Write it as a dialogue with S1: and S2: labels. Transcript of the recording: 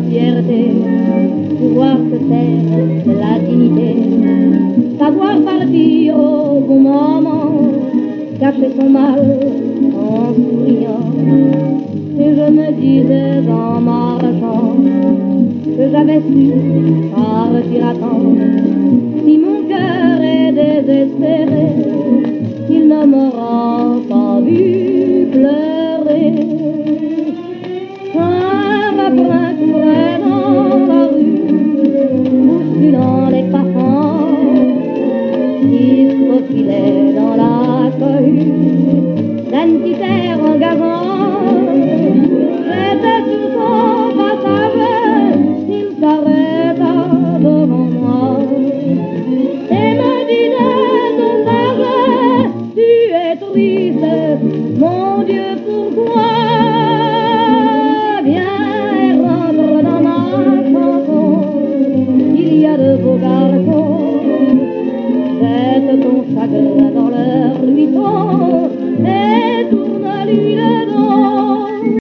S1: fierté, pouvoir se taire, c'est la dignité, savoir partir au bon moment, cacher son mal en souriant. Et je me disais en marchant que j'avais su partir à temps. Si mon cœur est désespéré, il ne m'aura pas vu pleurer. Un refrain courait dans la rue, bousculant les passants qui se faufilaient dans la cohue d'un petit air engageant. J'étais sur son passage, il s'arrêta devant moi et me disait au sage, tu es triste, mon Dieu, pourquoi? Viens et rentre dans ma chanson, il y a de beaux garçons, jette ton chagrin dans leur buisson et tourne-lui